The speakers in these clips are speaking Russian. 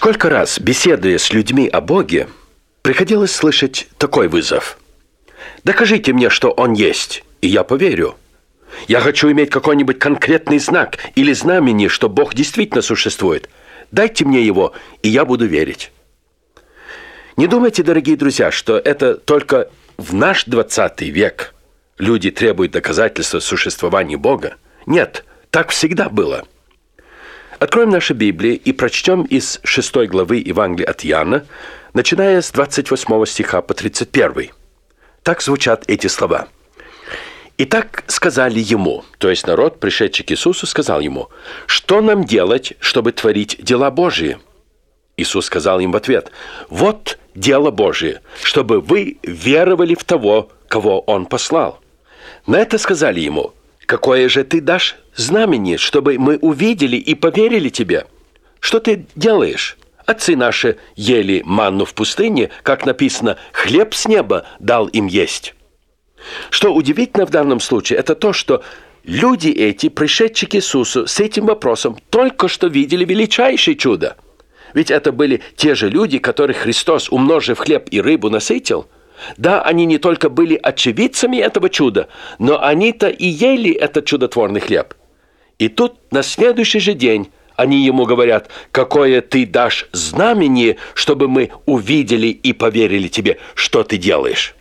Сколько раз, беседуя с людьми о Боге, приходилось слышать такой вызов. «Докажите мне, что Он есть, и я поверю. Я хочу иметь какой-нибудь конкретный знак или знамение, что Бог действительно существует. Дайте мне его, и я буду верить». Не думайте, дорогие друзья, что это только в наш 20 век люди требуют доказательства существования Бога. Нет, так всегда было. Откроем наши Библии и прочтем из 6 главы Евангелия от Иоанна, начиная с 28 стиха по 31. Так звучат эти слова. «Итак сказали ему», то есть народ, пришедший к Иисусу, сказал ему: «Что нам делать, чтобы творить дела Божии?» Иисус сказал им в ответ: «Вот дело Божие, чтобы вы веровали в того, кого Он послал». На это сказали ему: «Какое же ты дашь знамение, чтобы мы увидели и поверили тебе? Что ты делаешь? Отцы наши ели манну в пустыне, как написано, хлеб с неба дал им есть». Что удивительно в данном случае, это то, что люди эти, пришедшие к Иисусу с этим вопросом, только что видели величайшее чудо. Ведь это были те же люди, которых Христос, умножив хлеб и рыбу, насытил. Да, они не только были очевидцами этого чуда, но они-то и ели этот чудотворный хлеб. И тут на следующий же день они ему говорят: «Какое ты дашь знамение, чтобы мы увидели и поверили тебе, что ты делаешь?»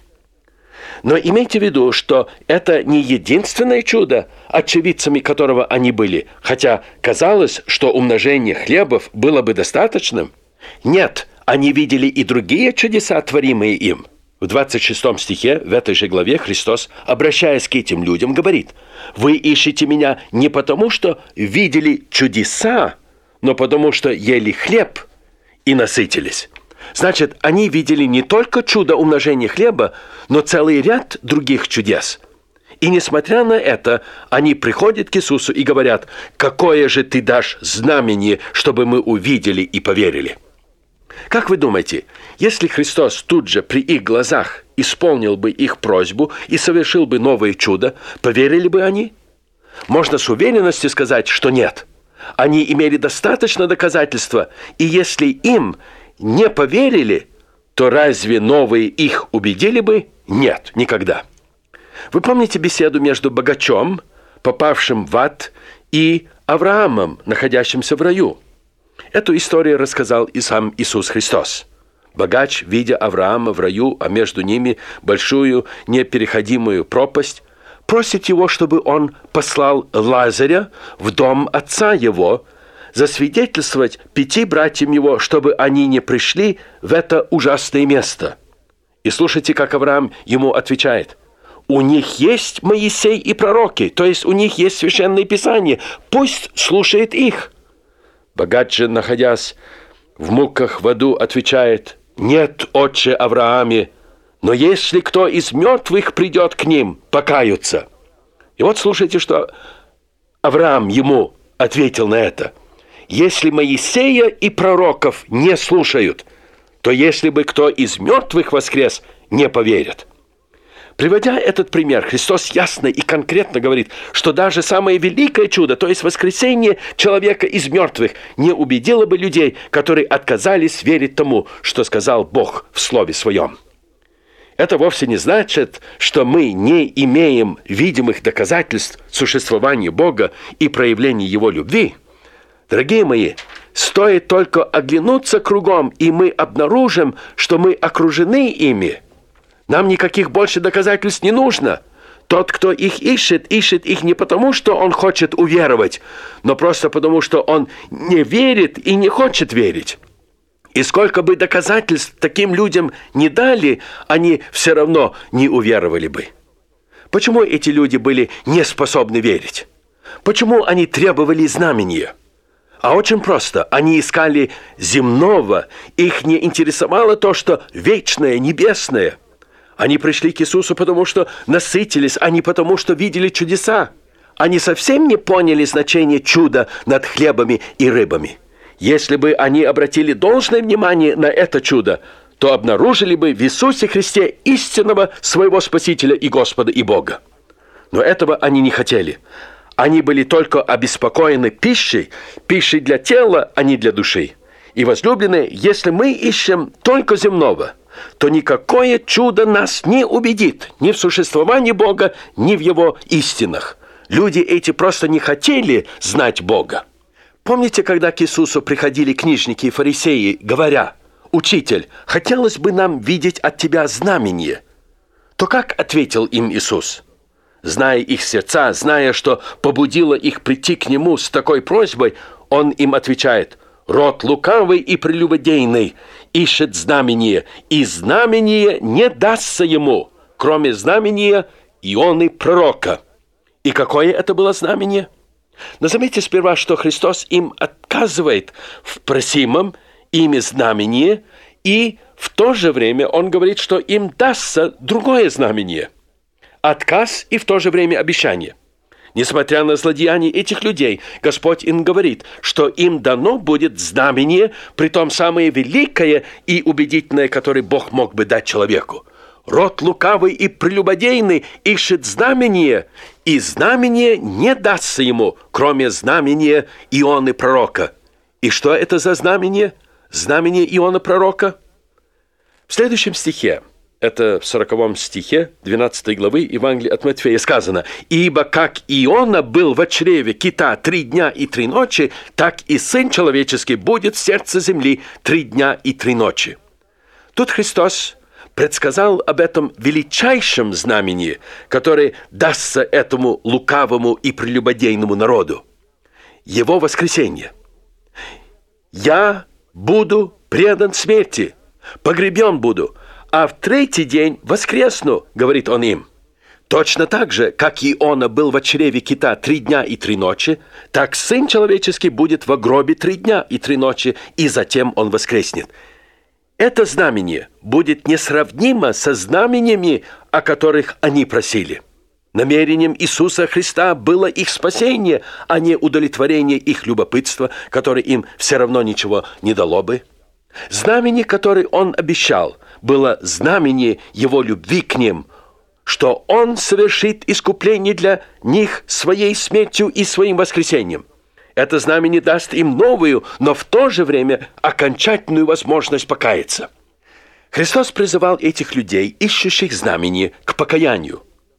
Но имейте в виду, что это не единственное чудо, очевидцами которого они были, хотя казалось, что умножение хлебов было бы достаточным. Нет, они видели и другие чудеса, творимые им. В 26 стихе в этой же главе Христос, обращаясь к этим людям, говорит: «Вы ищете меня не потому, что видели чудеса, но потому, что ели хлеб и насытились». Значит, они видели не только чудо умножения хлеба, но целый ряд других чудес. И несмотря на это, они приходят к Иисусу и говорят: «Какое же ты дашь знамение, чтобы мы увидели и поверили?» Как вы думаете, если Христос тут же при их глазах исполнил бы их просьбу и совершил бы новое чудо, поверили бы они? Можно с уверенностью сказать, что нет. Они имели достаточно доказательства, и если им не поверили, то разве новые их убедили бы? Нет, никогда. Вы помните беседу между богачом, попавшим в ад, и Авраамом, находящимся в раю? Эту историю рассказал и сам Иисус Христос. Богач, видя Авраама в раю, а между ними большую непереходимую пропасть, просит его, чтобы он послал Лазаря в дом отца его, засвидетельствовать 5 братьям его, чтобы они не пришли в это ужасное место. И слушайте, как Авраам ему отвечает: «У них есть Моисей и пророки, то есть у них есть Священное Писание, пусть слушает их». Богач же, находясь в муках в аду, отвечает: «Нет, отче Аврааме, но если кто из мертвых придет к ним, покаются». И вот слушайте, что Авраам ему ответил на это: «Если Моисея и пророков не слушают, то если бы кто из мертвых воскрес, не поверят». Приводя этот пример, Христос ясно и конкретно говорит, что даже самое великое чудо, то есть воскресение человека из мертвых, не убедило бы людей, которые отказались верить тому, что сказал Бог в Слове Своем. Это вовсе не значит, что мы не имеем видимых доказательств существования Бога и проявления Его любви. Дорогие мои, стоит только оглянуться кругом, и мы обнаружим, что мы окружены ими. Нам никаких больше доказательств не нужно. Тот, кто их ищет их не потому, что он хочет уверовать, но просто потому, что он не верит и не хочет верить. И сколько бы доказательств таким людям не дали, они все равно не уверовали бы. Почему эти люди были не способны верить? Почему они требовали знамения? А очень просто. Они искали земного. Их не интересовало то, что вечное, небесное. Они пришли к Иисусу, потому что насытились, а не потому, что видели чудеса. Они совсем не поняли значение чуда над хлебами и рыбами. Если бы они обратили должное внимание на это чудо, то обнаружили бы в Иисусе Христе истинного своего Спасителя и Господа и Бога. Но этого они не хотели. Они были только обеспокоены пищей для тела, а не для души. И, возлюбленные, если мы ищем только земного, то никакое чудо нас не убедит ни в существовании Бога, ни в Его истинах. Люди эти просто не хотели знать Бога. Помните, когда к Иисусу приходили книжники и фарисеи, говоря: «Учитель, хотелось бы нам видеть от Тебя знамение», то как ответил им Иисус? Зная их сердца, зная, что побудило их прийти к Нему с такой просьбой, Он им отвечает: «Род лукавый и прелюбодейный ищет знамение, и знамение не дастся ему, кроме знамения Ионы пророка». И какое это было знамение? Но заметьте сперва, что Христос им отказывает в просимом ими знамении, и в то же время Он говорит, что им дастся другое знамение. Отказ и в то же время обещание. Несмотря на злодеяния этих людей, Господь им говорит, что им дано будет знамение, притом самое великое и убедительное, которое Бог мог бы дать человеку. Род лукавый и прелюбодейный ищет знамение, и знамение не дастся ему, кроме знамения Ионы пророка. И что это за знамение? Знамение Иона пророка? В следующем стихе, это в 40 стихе 12 главы Евангелия от Матфея сказано: «Ибо как Иона был в чреве кита 3 дня и 3 ночи, так и Сын Человеческий будет в сердце земли 3 дня и 3 ночи». Тут Христос предсказал об этом величайшем знамении, которое дастся этому лукавому и прелюбодейному народу. Его воскресение. «Я буду предан смерти, погребен буду, а в 3-й день воскресну», говорит он им. Точно так же, как Иона был в чреве кита 3 дня и 3 ночи, так Сын Человеческий будет в гробе 3 дня и 3 ночи, и затем Он воскреснет. Это знамение будет несравнимо со знамениями, о которых они просили. Намерением Иисуса Христа было их спасение, а не удовлетворение их любопытства, которое им все равно ничего не дало бы. Знамение, которое Он обещал, было знамение Его любви к ним, что Он совершит искупление для них своей смертью и своим воскресением. Это знамение даст им новую, но в то же время окончательную возможность покаяться. Христос призывал этих людей, ищущих знамение, к покаянию.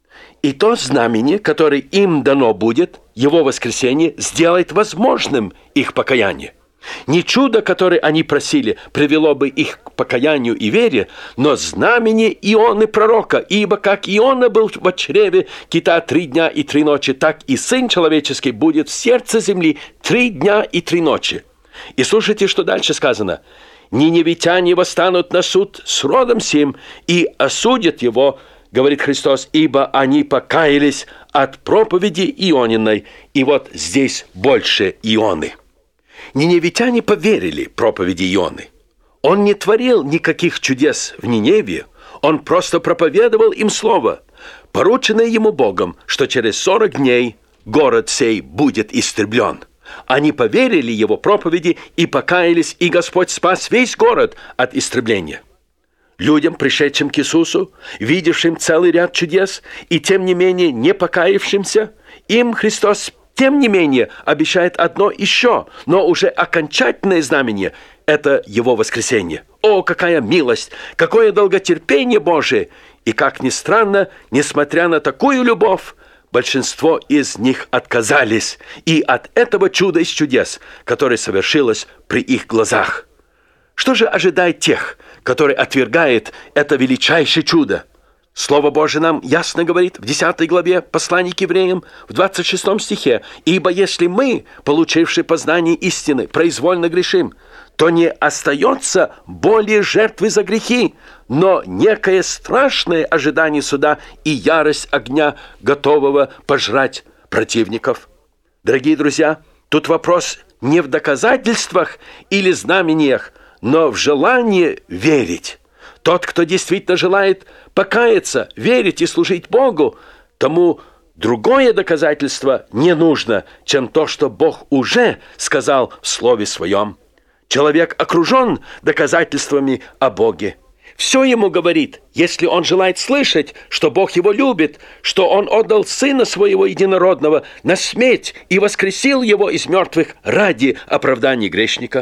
И то знамение, которое им дано будет, Его воскресение, сделает возможным их покаяние. Не чудо, которое они просили, привело бы их к покаянию и вере, но знамение Ионы пророка, ибо как Иона был в чреве кита 3 дня и 3 ночи, так и Сын Человеческий будет в сердце земли 3 дня и 3 ночи. И слушайте, что дальше сказано. «Ниневитяне восстанут на суд с родом сим и осудят его, говорит Христос, ибо они покаялись от проповеди Иониной». И вот здесь больше Ионы. Ниневитяне поверили проповеди Ионы. Он не творил никаких чудес в Ниневии, он просто проповедовал им слово, порученное ему Богом, что через 40 дней город сей будет истреблен. Они поверили его проповеди и покаялись, и Господь спас весь город от истребления. Людям, пришедшим к Иисусу, видевшим целый ряд чудес и тем не менее не покаявшимся, им Христос тем не менее обещает одно еще, но уже окончательное знамение – это Его воскресение. О, какая милость, какое долготерпение Божие! И, как ни странно, несмотря на такую любовь, большинство из них отказались и от этого чуда из чудес, которое совершилось при их глазах. Что же ожидает тех, которые отвергают это величайшее чудо? Слово Божие нам ясно говорит в 10 главе послания к евреям, в 26 стихе: «Ибо если мы, получившие познание истины, произвольно грешим, то не остается более жертвы за грехи, но некое страшное ожидание суда и ярость огня, готового пожрать противников». Дорогие друзья, тут вопрос не в доказательствах или знамениях, но в желании верить. Тот, кто действительно желает покаяться, верить и служить Богу, тому другое доказательство не нужно, чем то, что Бог уже сказал в Слове Своем. Человек окружен доказательствами о Боге. Все ему говорит, если он желает слышать, что Бог его любит, что Он отдал Сына Своего Единородного на смерть и воскресил Его из мертвых ради оправдания грешника.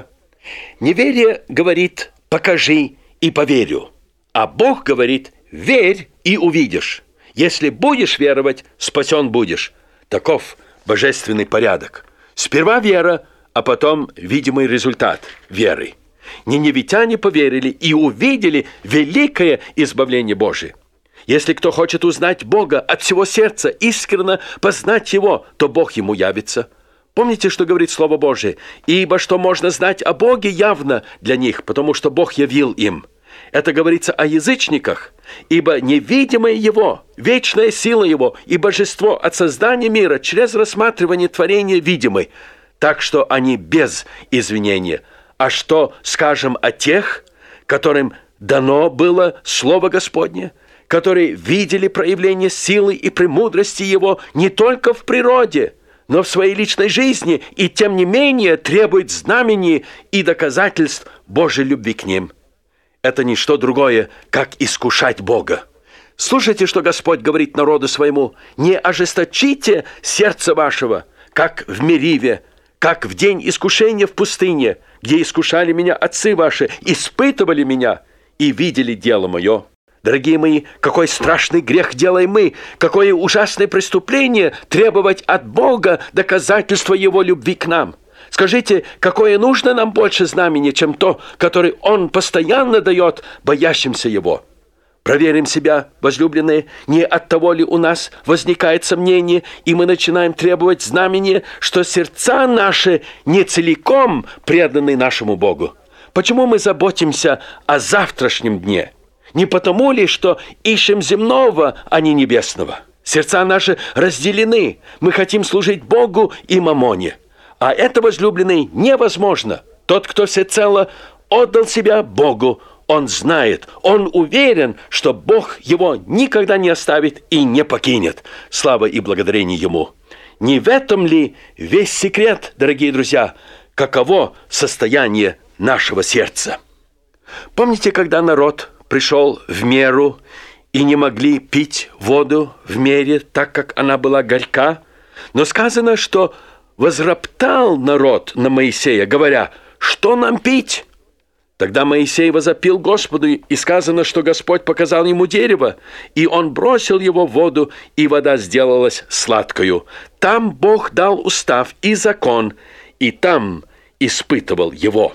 Неверие говорит «покажи и поверю», а Бог говорит «верь и увидишь». Если будешь веровать, спасен будешь. Таков божественный порядок. Сперва вера, а потом видимый результат веры. Ниневитяне поверили и увидели великое избавление Божие. Если кто хочет узнать Бога от всего сердца, искренне познать Его, то Бог ему явится. Помните, что говорит Слово Божие? «Ибо что можно знать о Боге явно для них, потому что Бог явил им». Это говорится о язычниках, ибо невидимое Его, вечная сила Его и божество от создания мира через рассматривание творения видимы, так что они без извинения. А что скажем о тех, которым дано было Слово Господне, которые видели проявление силы и премудрости Его не только в природе, но в своей личной жизни, и тем не менее требуют знамений и доказательств Божьей любви к ним? Это не что другое, как искушать Бога. Слушайте, что Господь говорит народу своему: «Не ожесточите сердце вашего, как в Мериве, как в день искушения в пустыне, где искушали меня отцы ваши, испытывали меня и видели дело мое». Дорогие мои, какой страшный грех делаем мы, какое ужасное преступление требовать от Бога доказательства Его любви к нам. Скажите, какое нужно нам больше знамение, чем то, которое Он постоянно дает боящимся Его? Проверим себя, возлюбленные, не от того ли у нас возникает сомнение, и мы начинаем требовать знамения, что сердца наши не целиком преданы нашему Богу. Почему мы заботимся о завтрашнем дне? Не потому ли, что ищем земного, а не небесного? Сердца наши разделены. Мы хотим служить Богу и мамоне. А это, возлюбленный, невозможно. Тот, кто всецело отдал себя Богу, он знает, он уверен, что Бог его никогда не оставит и не покинет. Слава и благодарение Ему. Не в этом ли весь секрет, дорогие друзья, каково состояние нашего сердца? Помните, когда народ пришел в меру и не могли пить воду в мере, так как она была горька? Но сказано, что возроптал народ на Моисея, говоря: «Что нам пить?» Тогда Моисей возопил Господу, и сказано, что Господь показал ему дерево, и он бросил его в воду, и вода сделалась сладкою. Там Бог дал устав и закон, и там испытывал его.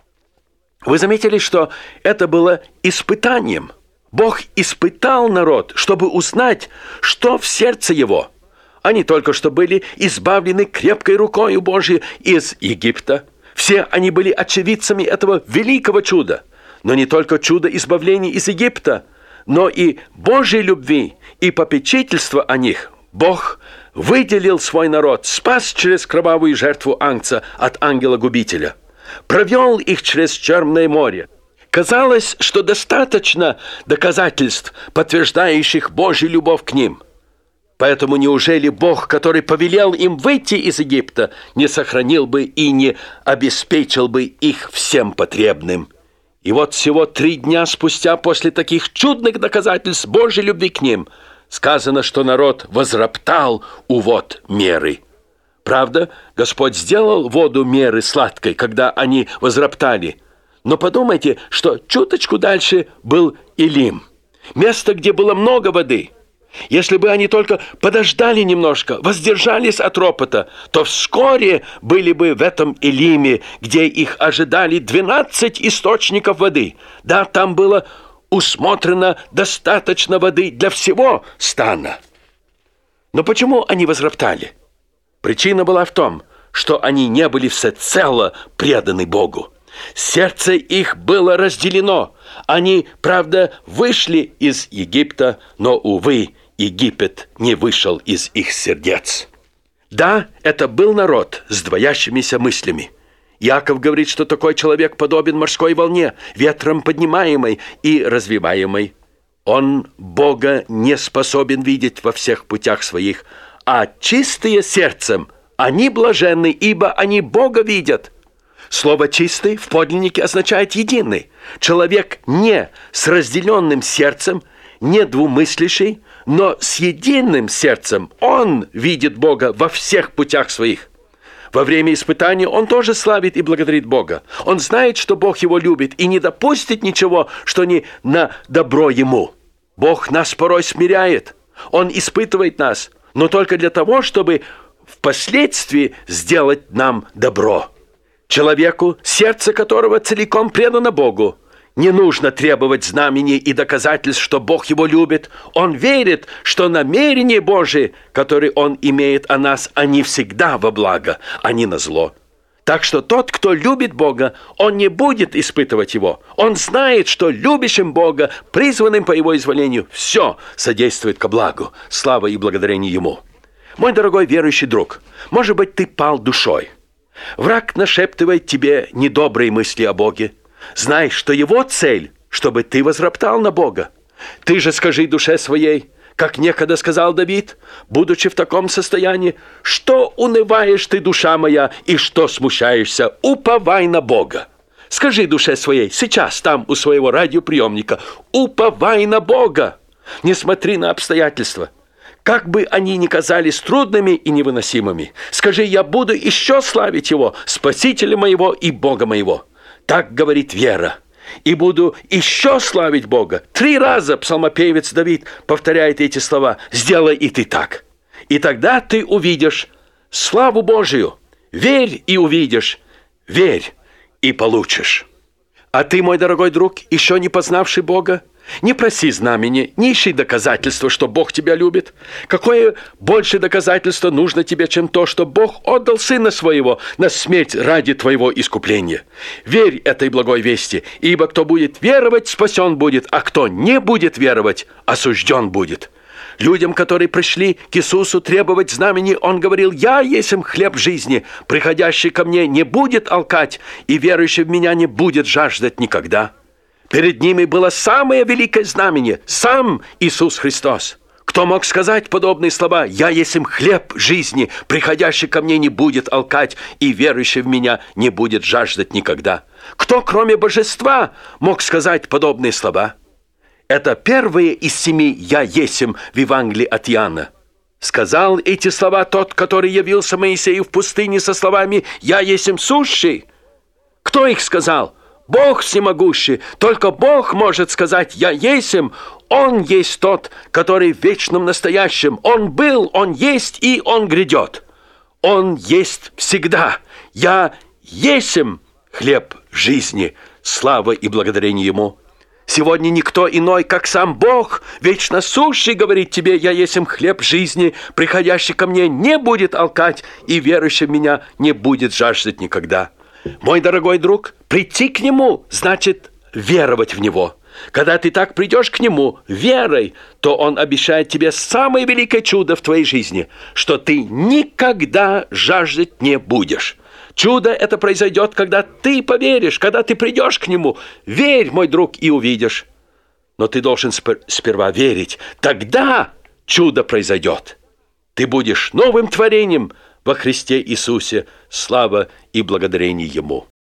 Вы заметили, что это было испытанием? Бог испытал народ, чтобы узнать, что в сердце его. Они только что были избавлены крепкой рукою Божией из Египта. Все они были очевидцами этого великого чуда. Но не только чудо избавления из Египта, но и Божьей любви и попечительства о них. Бог выделил свой народ, спас через кровавую жертву Агнца от ангела-губителя, провел их через Черное море. Казалось, что достаточно доказательств, подтверждающих Божью любовь к ним. Поэтому неужели Бог, который повелел им выйти из Египта, не сохранил бы и не обеспечил бы их всем потребным? И вот всего 3 дня спустя после таких чудных доказательств Божьей любви к ним сказано, что народ возроптал у вод меры. Правда, Господь сделал воду меры сладкой, когда они возроптали. Но подумайте, что чуточку дальше был Илим, место, где было много воды. Если бы они только подождали немножко, воздержались от ропота, то вскоре были бы в этом Илиме, где их ожидали 12 источников воды. Да, там было усмотрено достаточно воды для всего стана. Но почему они возроптали? Причина была в том, что они не были всецело преданы Богу. Сердце их было разделено. Они, правда, вышли из Египта, но, увы, Египет не вышел из их сердец. Да, это был народ с двоящимися мыслями. Иаков говорит, что такой человек подобен морской волне, ветром поднимаемой и развиваемой. Он Бога не способен видеть во всех путях своих, а чистые сердцем, они блаженны, ибо они Бога видят. Слово «чистый» в подлиннике означает «единый». Человек не с разделенным сердцем, не двумыслящий, но с единым сердцем он видит Бога во всех путях своих. Во время испытания он тоже славит и благодарит Бога. Он знает, что Бог его любит и не допустит ничего, что не на добро ему. Бог нас порой смиряет. Он испытывает нас, но только для того, чтобы впоследствии сделать нам добро. Человеку, сердце которого целиком предано Богу, не нужно требовать знамений и доказательств, что Бог его любит. Он верит, что намерения Божии, которые Он имеет о нас, они всегда во благо, а не на зло. Так что тот, кто любит Бога, он не будет испытывать Его. Он знает, что любящим Бога, призванным по Его изволению, все содействует ко благу, слава и благодарение Ему. Мой дорогой верующий друг, может быть, ты пал душой. Враг нашептывает тебе недобрые мысли о Боге. Знай, что его цель, чтобы ты возроптал на Бога. Ты же скажи душе своей, как некогда сказал Давид, будучи в таком состоянии, что унываешь ты, душа моя, и что смущаешься, уповай на Бога. Скажи душе своей, сейчас там у своего радиоприемника, уповай на Бога. Не смотри на обстоятельства. Как бы они ни казались трудными и невыносимыми, скажи, я буду еще славить Его, Спасителя моего и Бога моего. Так говорит вера. И буду еще славить Бога. 3 раза псалмопевец Давид повторяет эти слова. Сделай и ты так. И тогда ты увидишь славу Божию. Верь и увидишь. Верь и получишь. А ты, мой дорогой друг, еще не познавший Бога, не проси знамения, не ищи доказательства, что Бог тебя любит. Какое больше доказательство нужно тебе, чем то, что Бог отдал Сына Своего на смерть ради твоего искупления? Верь этой благой вести, ибо кто будет веровать, спасен будет, а кто не будет веровать, осужден будет. Людям, которые пришли к Иисусу требовать знамений, Он говорил: «Я есмь хлеб жизни, приходящий ко мне не будет алкать, и верующий в Меня не будет жаждать никогда». Перед ними было самое великое знамение – сам Иисус Христос. Кто мог сказать подобные слова? «Я есмь хлеб жизни, приходящий ко мне не будет алкать, и верующий в Меня не будет жаждать никогда». Кто, кроме Божества, мог сказать подобные слова? Это первые из 7 «Я есмь» в Евангелии от Иоанна. Сказал эти слова тот, который явился Моисею в пустыне со словами «Я есмь сущий». Кто их сказал? Бог всемогущий. Только Бог может сказать «Я есмь». Он есть тот, который в вечном настоящем. Он был, Он есть и Он грядет. Он есть всегда. «Я есмь хлеб жизни». Слава и благодарение Ему. Сегодня никто иной, как сам Бог, вечно сущий, говорит тебе: «Я есмь хлеб жизни, приходящий ко мне не будет алкать, и верующий в Меня не будет жаждать никогда». Мой дорогой друг, прийти к Нему значит веровать в Него. Когда ты так придешь к Нему верой, то Он обещает тебе самое великое чудо в твоей жизни, что ты никогда жаждать не будешь. Чудо это произойдет, когда ты поверишь, когда ты придешь к Нему. Верь, мой друг, и увидишь. Но ты должен сперва верить. Тогда чудо произойдет. Ты будешь новым творением во Христе Иисусе. Слава и благодарение Ему.